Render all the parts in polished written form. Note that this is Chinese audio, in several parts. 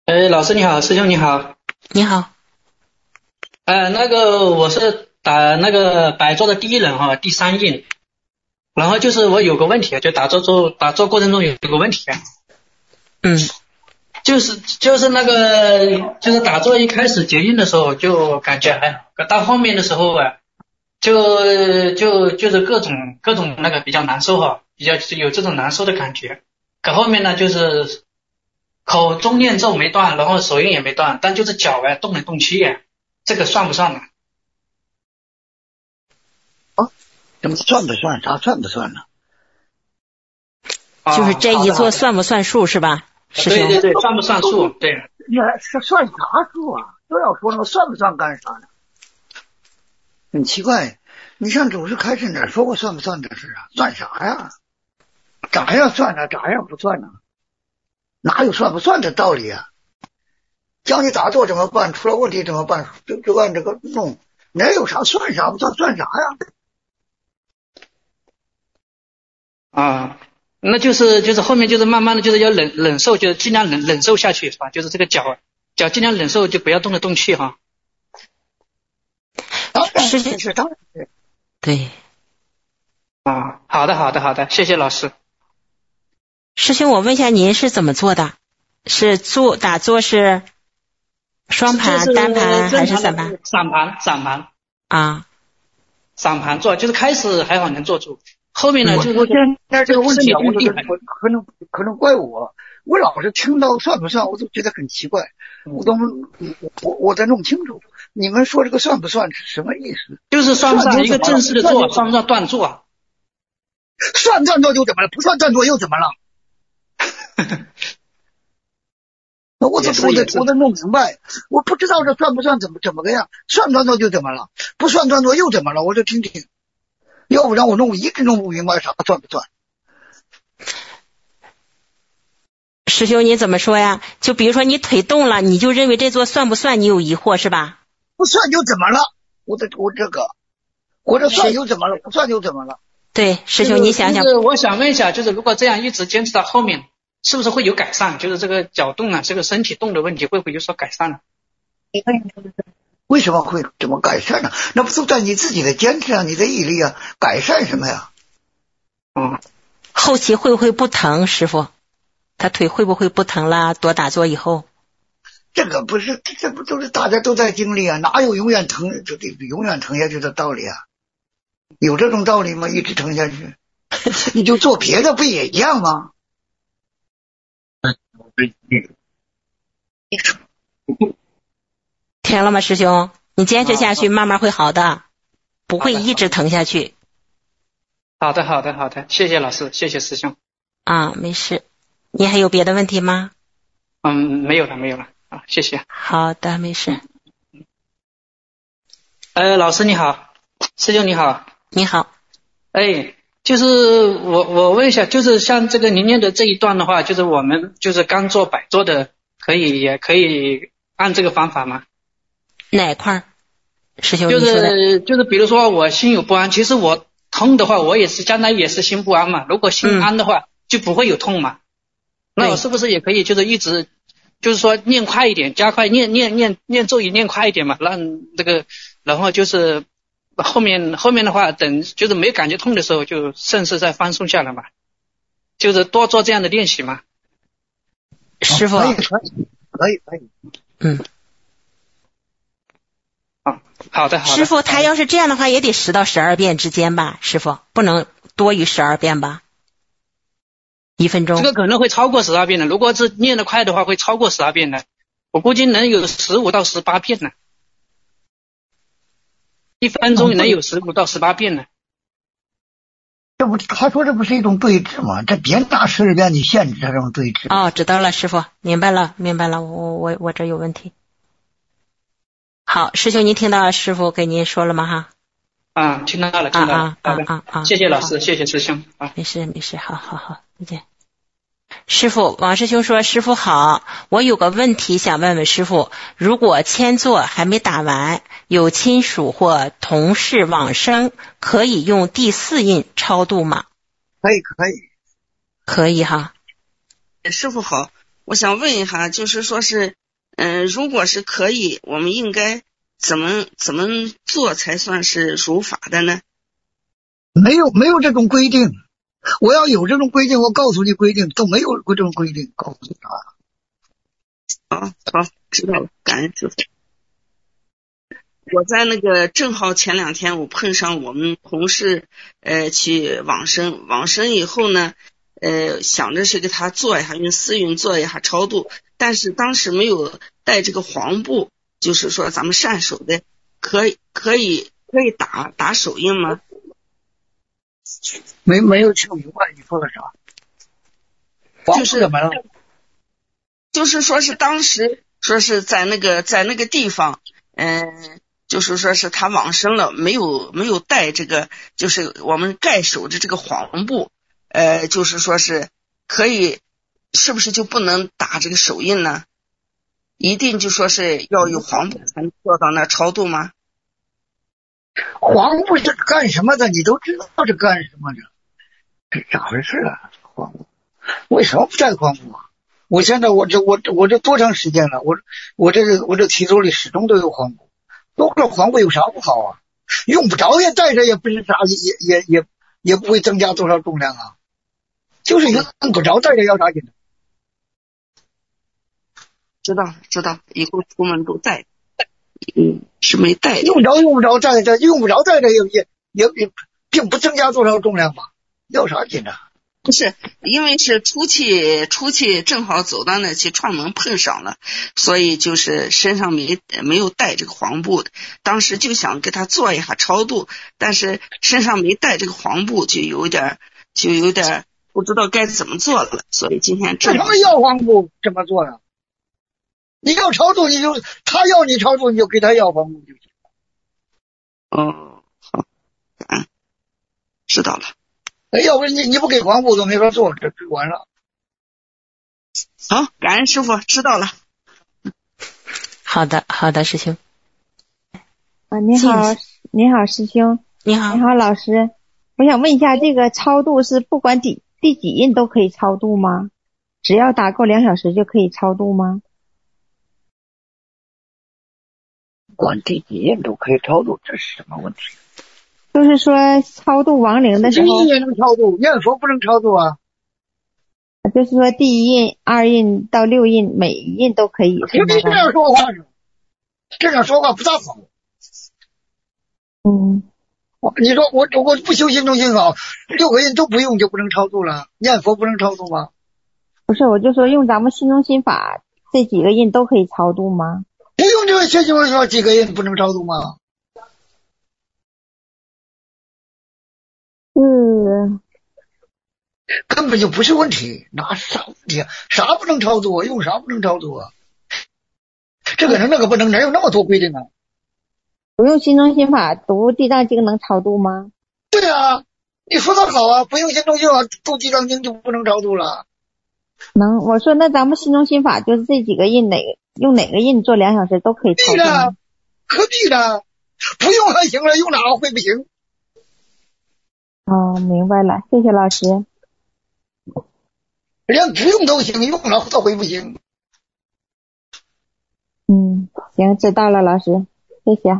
老师你好，师兄你好。 你好。 我是打那个百座的第一人哈，第三印。然后就是我有个问题，就打坐过程中有个问题。就是那个就是打坐一开始结印的时候就感觉还好，到后面的时候啊，就是各种那个比较难受哈，比较有这种难受的感觉。可后面呢就是口中念咒没断，然后手印也没断，但就是脚动来动去这个算不算呢？ 怎么算不算？啥算不算呢？ 就是这一做算不算数是吧？ 对，算不算数？对。 你还是算啥数啊？都要说那个算不算干啥呢？很奇怪，你像祖师开示哪说过算不算的事啊？算啥呀？咋样算呢？咋样不算呢？哪有算不算的道理啊？教你打坐怎么办？出了问题怎么办？就按这个弄，哪有啥算啥不算？算啥呀？ 那就是后面就是慢慢的就是要忍受，就是尽量忍受下去是吧？就是这个脚尽量忍受，就不要动来动去哈。 是当然是。 对。 好的，谢谢老师。 师兄，我问一下您是怎么做的？是打坐是双盘、单盘还是散盘？ 散盘。散盘坐，就是开始还好能坐住，后面呢就是我现在这个问题我可能怪我老是听到算不算我都觉得很奇怪，我得弄清楚你们说这个算不算是什么意思？ 就是算不算一个正式的坐，算不算断坐？ 算断坐就怎么了？不算断坐又怎么了？我得弄明白，我不知道这算不算怎么个样？算断坐就怎么了？不算断坐又怎么了？我就听听，要不然我一直弄不明白啥算不算。 师兄你怎么说呀？就比如说你腿动了，你就认为这做算不算？你有疑惑是吧？ 不算就怎么了？我这算又怎么了？不算又怎么了？ 对，师兄你想想。 我想问一下，就是如果这样一直坚持到后面，是不是会有改善？就是这个脚动啊，这个身体动的问题会不会有所改善呢？ 为什么会怎么改善呢？那不是在你自己的坚持啊，你的毅力啊，改善什么呀？ 后期会不会不疼？师傅，他腿会不会不疼啦？多打坐以后， 这不都是大家都在经历啊？哪有永远疼就得永远疼下去的道理啊？有这种道理吗？一直疼下去，你就做别的不也一样吗？ 听了吗，师兄？你坚持下去，慢慢会好的，不会一直疼下去。 好的，谢谢老师，谢谢师兄。 没事。你还有别的问题吗？ 没有了谢谢。 好的，没事。 老师你好，师兄你好。 你好。 就是我问一下，就是像这个您念的这一段的话，就是我们就是刚做百坐的，也可以按这个方法吗？ 哪块师兄？ 就是比如说我心有不安，其实我痛的话，我也是相当于也是心不安嘛。如果心安的话，就不会有痛嘛。那我是不是也可以就是一直就是说念快一点，加快念咒语念快一点嘛，让这个然后就是后面的话，等就是没感觉痛的时候，就顺势再放松下来嘛，就是多做这样的练习嘛。 师傅可以。 好的。 师傅，他要是这样的话，也得10到12遍之间吧？师傅，不能多于12遍吧？1分钟。 这个可能会超过12遍的，如果是念得快的话，会超过12遍的。我估计能有15到18遍呢。1分钟能有15到18遍呢。 他说这不是一种对峙吗？这别拿12遍你限制他这种对峙。 知道了，师傅，明白了，我这有问题。好，师兄，您听到师傅给您说了吗？哈。 听到了。谢谢老师，谢谢师兄。 没事，好，再见。师傅，王师兄说，师傅好，我有个问题想问问师傅，如果签座还没打完，有亲属或同事往生，可以用第4印超度吗？ 可以。 师傅好， 我想问一下，就是说是，如果是可以，我们应该怎么做才算是如法的呢？ 没有这种规定。我要有这种规定，我告诉你规定，都没有这种规定，告诉他。 好，知道了，感恩师父。我在那个正好前2天我碰上我们同事去往生以后呢，想着是给他做一下，用私运做一下超度，但是当时没有带这个黄布，就是说咱们善手的可以打手印吗？ 没有听明白你说的啥？ 就是怎么了？ 就是说是当时说是在那个地方，就是说是他往生了，没有带这个，就是我们盖手的这个黄布，就是说是可以，是不是就不能打这个手印呢？一定就说是要有黄布才能做到那超度吗？ 黄布是干什么的？你都知道这干什么的？这咋回事啊？黄布为什么不带黄布啊？我现在我这多长时间了？我这体组里始终都有黄布。多个黄布有啥不好啊？用不着也带着，也不是啥，也不会增加多少重量啊。就是用不着带着要啥劲的？ 知道，以后出门都带，是没带的。 用不着带着也并不增加多少重量嘛，要啥劲啊？ 不是，因为是出去正好走到那去串门碰上了，所以就是身上没有带这个黄布的。当时就想给他做一下超度，但是身上没带这个黄布，就有点不知道该怎么做了。所以今天这什么要黄布怎么做呀？你要超度他要你超度，你就给他要黄布就行。 哦，好，知道了。 要不你不给黄布都没法做，这完了。 好，感恩师父，知道了。 好的，师兄。 你好，师兄。 你好， 老师。我想问一下，这个超度是不管第几印都可以超度吗？只要打够2小时就可以超度吗？ 管第几印都可以超度，这是什么问题？ 就是说超度亡灵的时候， 第一印能超度，念佛不能超度啊。 就是说第1印、2印到6印，每一印都可以。 你这样说话呢？这样说话不大好。你说我不修心中心好，6个印都不用就不能超度了？念佛不能超度吗？ 不是，我就说用咱们心中心法这几个印都可以超度吗？ 不用这个心中心法几个印不能超度吗？根本就不是问题，哪是啥问题啊？啥不能超度啊？用啥不能超度啊？这个能那个不能，哪有那么多规定啊？ 不用心中心法读地藏经能超度吗？ 对啊，你说的好啊，不用心中心法读地藏经就不能超度了。 能，我说那咱们心中心法就是这几个印用哪个印做2小时都可以超度吗？ 何必呢？不用还行了，用哪个会不行？ 哦，明白了，谢谢老师。 连不用都行，用了都会不行。 行，知道了，老师，谢谢。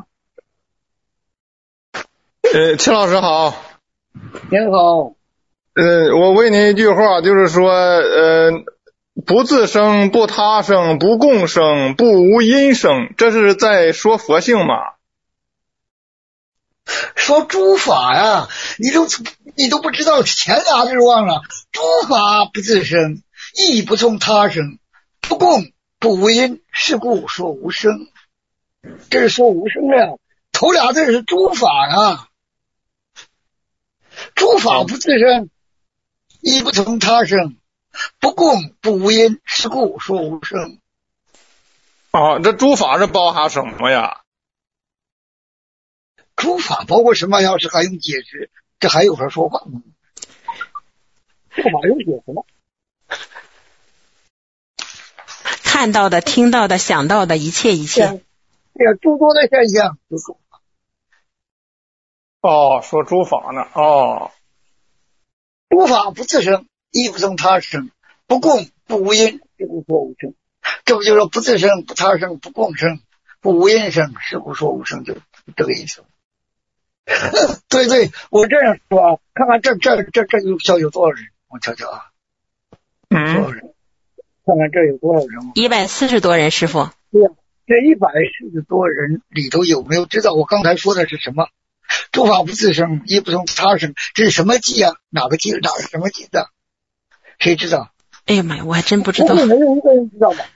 秦老师好。 您好。 我问您一句话，就是说，不自生，不他生，不共生，不无因生，这是在说佛性吗？ 说诸法呀，你都不知道前俩字忘了。诸法不自生，亦不从他生，不共不无因，是故说无生。这是说无生的，头俩字是诸法啊。诸法不自生，亦不从他生，不共不无因，是故说无生。 这诸法是包含什么呀？ 诸法包括什么？要是还用解释，这还有法说话吗？这法用解释吗？ 看到的、听到的、想到的一切。 对呀，诸多的现象。 说诸法呢。 诸法不自生，亦不从他生，不共不无因， 是故说无生，这不就是不自生、不他生、不共生、不无因生，是故说无生，就这个意思。对对，我这样说啊，看看这有多少人，我瞧瞧啊，多少人？看看这有多少人 ？140多人，师傅。 对呀，这140多人里头有没有知道我刚才说的是什么？诸法不自生，亦不从他生，这是什么记啊？哪个记？哪是什么记的？谁知道？ 哎呀妈呀，我还真不知道。 没有一个人知道吧？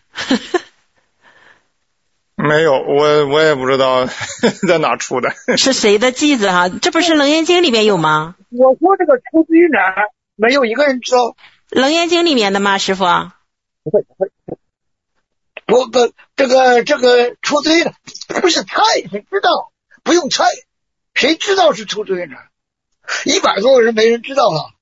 没有，我也不知道在哪出的。 是谁的记子啊？这不是《楞严经》里面有吗？ 我说这个出自于哪儿？没有一个人知道。《 楞严经》里面的吗，师傅？ 不会。这个出自于哪？不是猜，谁知道？不用猜，谁知道是出自于哪儿？100多个人没人知道了。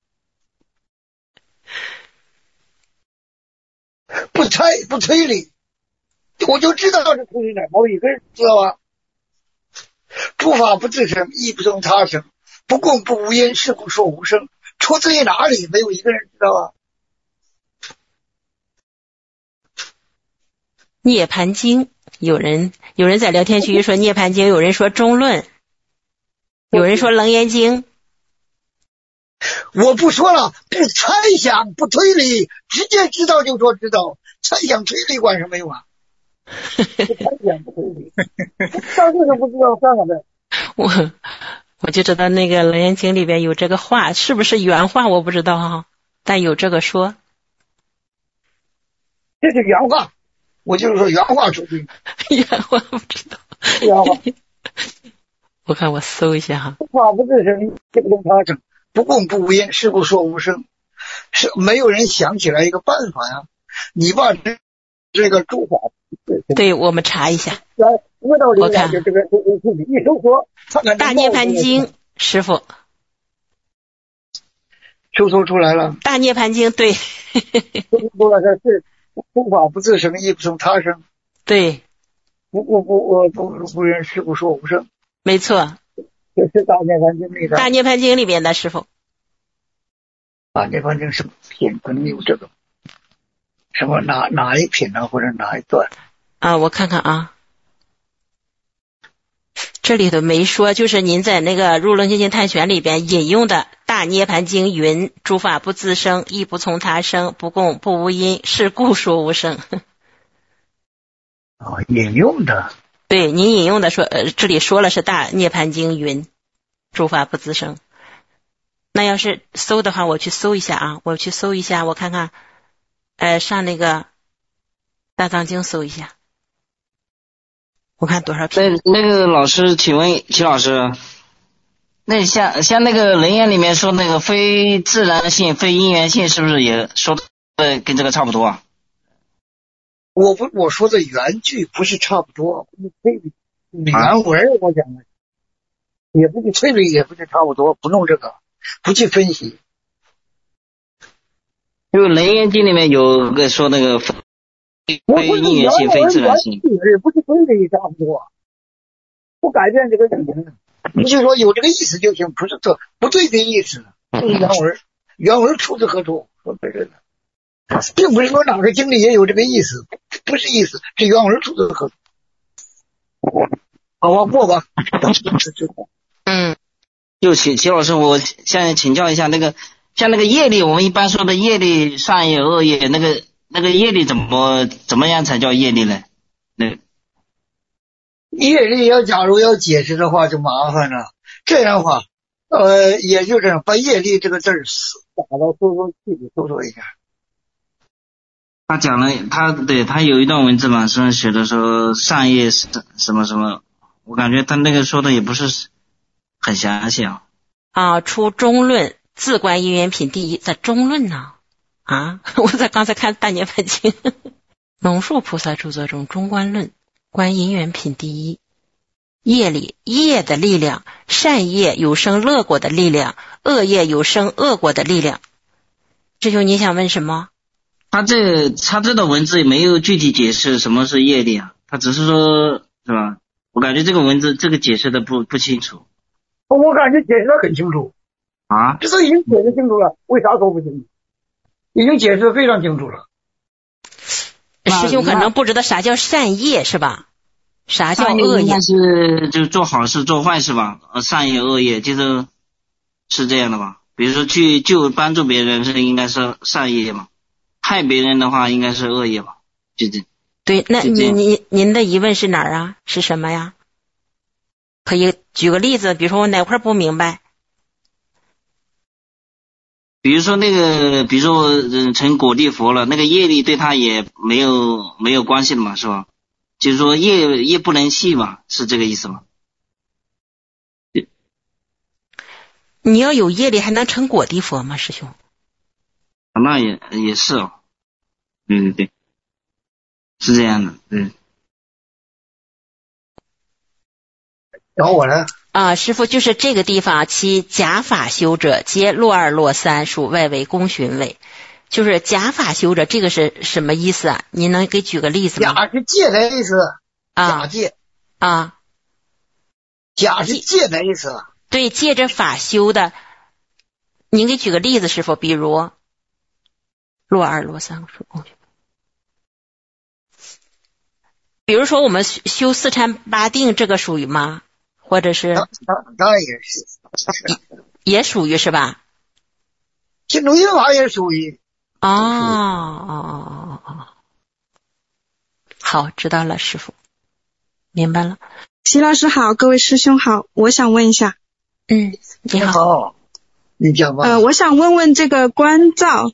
不猜不推理，我就知道是出自于哪儿，某一个人知道啊。诸法不自生，亦不从他生，不共不无因，是故说无生。出自于哪里？没有一个人知道啊。 涅盘经，有人在聊天区说涅盘经，有人说中论，有人说楞严经。 我不说了，不猜想不推理，直接知道就说知道，猜想推理管什么用啊？不猜想不推理，不知道就是不知道，算了呗。 我就知道那个楞严经里边有这个话，是不是原话我不知道啊，但有这个说。 这是原话，我就是说原话出去。 原话不知道。 原话。 我看我搜一下哈。 诸法不自生，亦不从他生，不共不无因，是故说无生。是没有人想起来一个办法呀？你把这个诸法， 对，我们查一下。 我看这个一搜索，看看大涅盘经，师傅搜索出来了。 大涅盘经，对。 搜索出来的是诸法不自生，亦不从他生。 对。 不因，是故说无生。 没错。 这是大涅盘经里的。 大涅盘经里边的，师傅。 大涅盘经什么品？可能有这个什么哪一品呢？或者哪一段？ 啊，我看看啊。这里头没说，就是您在那个《入楞严经探选》里边引用的大涅盘经云：诸法不自生，亦不从他生，不共不无因，是故说无生。 引用的。 对，您引用的说，这里说了是大涅盘经云：诸法不自生。那要是搜的话，我去搜一下啊，我看看，上那个大藏经搜一下。我看多少篇？ 那个老师，请问齐老师，那像那个楞严里面说那个非自然性、非因缘性，是不是也说的跟这个差不多啊？ 我说的原句不是差不多，不是推理，原文我讲的，也不是推理，也不是差不多，不弄这个，不去分析。 因为楞严经里面有个说那个非因缘性、非自然性， 也不是推理差不多，不改变这个理论，你就说有这个意思就行，不是这不对的意思，就是原文出自何处？说这个，并不是说哪个经里也有这个意思，不是意思，是原文出自何处？好吧，过吧。 就齐老师，我现在请教一下，那个像那个业力，我们一般说的业力，善业、恶业，那个业力怎么样才叫业力呢？ 业力假如要解释的话就麻烦了。这样的话，也就这样，把业力这个字打到搜索器里搜索一下。 他讲了，他有一段文字嘛，是写的说善业是什么什么，我感觉他那个说的也不是很详细啊。 出中论自观因缘品第一，在中论呢。我在刚才看大涅盘经，龙树菩萨著作中中观论观因缘品第一。业力，业的力量，善业有生乐果的力量，恶业有生恶果的力量。师兄，你想问什么？ 他这段文字也没有具体解释什么是业力啊，他只是说，是吧？我感觉这个文字这个解释的不清楚。 我感觉解释的很清楚啊， 这都已经解释清楚了，为啥说不清楚？已经解释的非常清楚了。 师兄可能不知道啥叫善业是吧？啥叫恶业？ 应该是就做好事做坏事吧，善业恶业是这样的吧？比如说去帮助别人是应该是善业嘛，害别人的话应该是恶业吧？就这。 对，那您的疑问是哪儿啊？是什么呀？可以举个例子，比如说我哪块不明白？ 比如说我成果地佛了，那个业力对他也没有关系的嘛，是吧？就是说业不能细嘛，是这个意思吗？ 你要有业力还能成果地佛吗，师兄？ 那也是哦。对，是这样的。 找我呢？ 师父，就是这个地方，其假法修者皆落二落三，属外围公寻位。就是假法修者，这个是什么意思啊？您能给举个例子吗？ 假是借的意思，假借啊， 假是借的意思。 对，借着法修的，您给举个例子，师父，比如落二落三属公寻位。比如说我们修四禅八定，这个属于吗？或者是当然也是， 也属于是吧？ 心中印法也属于。 好，知道了，师父，明白了。 齐老师好，各位师兄好，我想问一下。 你好， 你讲吧。 我想问问这个观照，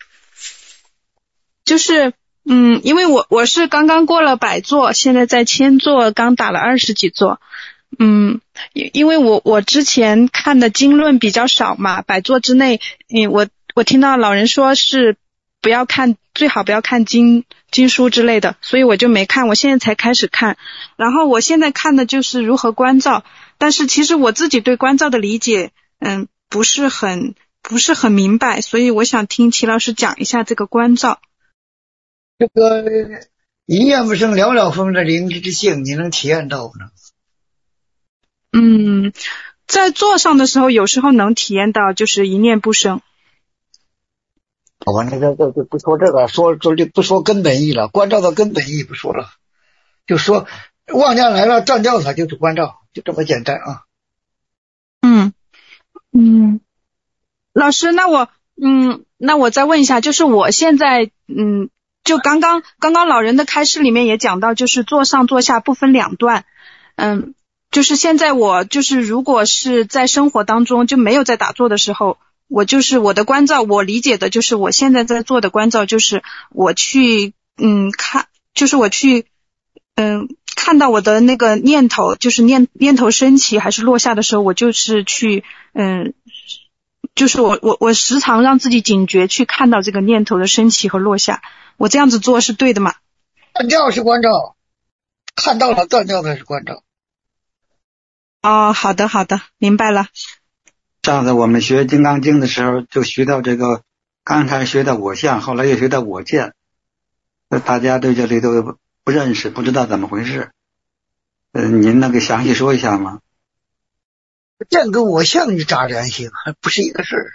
就是因为我是刚刚过了100座，现在在1000座，刚打了20几座。因为我之前看的经论比较少嘛，100座之内，我听到老人说是最好不要看经书之类的，所以我就没看，我现在才开始看。然后我现在看的就是如何观照，但是其实我自己对观照的理解不是很明白，所以我想听齐老师讲一下这个观照。 这个一念不生了了风的灵之性，你能体验到呢？ 在座上的时候有时候能体验到，就是一念不生。 好吧，那个不说这个，不说根本意了，观照的根本意不说了，就说妄念来了，断掉它就是观照，就这么简单啊。 老师，那我再问一下，就是我现在就刚刚老人的开示里面也讲到，就是坐上坐下不分两段。就是现在我就是如果是在生活当中就没有在打坐的时候，我就是我的观照，我理解的就是我现在在做的观照，就是我去看，就是我去看到我的那个念头，就是念头升起还是落下的时候，我就是去就是我时常让自己警觉去看到这个念头的升起和落下，我这样子做是对的吗？ 断掉是观照，看到了断掉的是观照。 好的，明白了。 上次我们学《金刚经》的时候，就学到这个，刚才学到我相，后来又学到我见，大家对这里都不认识，不知道怎么回事。您能给详细说一下吗？ 见跟我相有啥联系？还不是一个事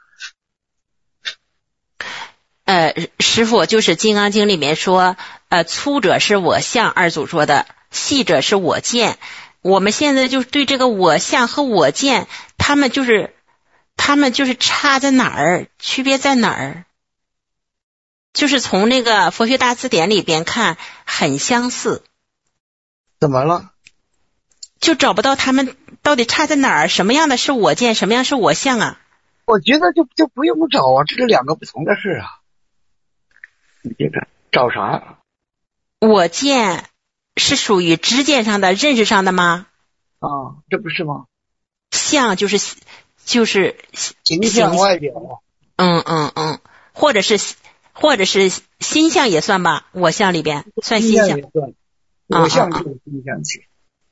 儿。师父，就是《金刚经》里面说，粗者是我相，二祖说的，细者是我见。我们现在就是对这个我相和我见，他们就是差在哪儿，区别在哪儿？就是从那个佛学大词典里边看很相似。 怎么了？ 就找不到他们到底差在哪儿，什么样的是我见，什么样是我相啊？ 我觉得就不用找啊，这是两个不同的事啊。你这个找啥？ 我见是属于知见上的、认识上的吗？ 这不是吗？ 相就是形象外表。 或者是心相也算吧，我相里边算心相。 我相就是心相起。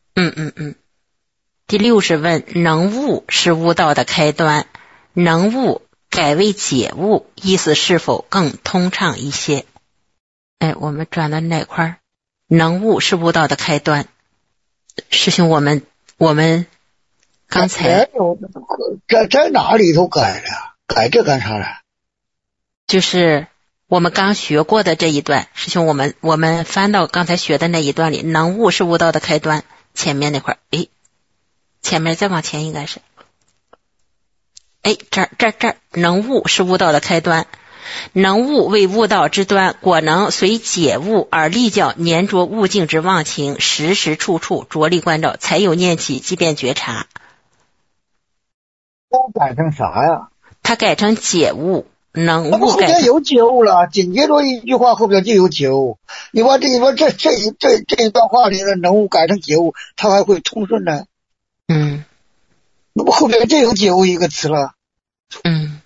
第60问，能悟是悟道的开端，能悟改为解悟，意思是否更通畅一些？我们转到哪块？能悟是悟道的开端。师兄，我们刚才在哪里头改了？改这干啥了？ 就是我们刚学过的这一段，师兄，我们翻到刚才学的那一段里，能悟是悟道的开端，前面那块儿，前面再往前应该是，这儿能悟是悟道的开端，能悟为悟道之端，果能随解悟而立教粘着悟境之忘情，时时处处着力关照，才有念起即便觉察。 他改成啥呀？ 他改成解悟，能悟后边有解悟了，紧接着一句话后边就有解悟。你说这一段话里的能悟改成解悟，他还会通顺呢。 那不后边就有解悟一个词了。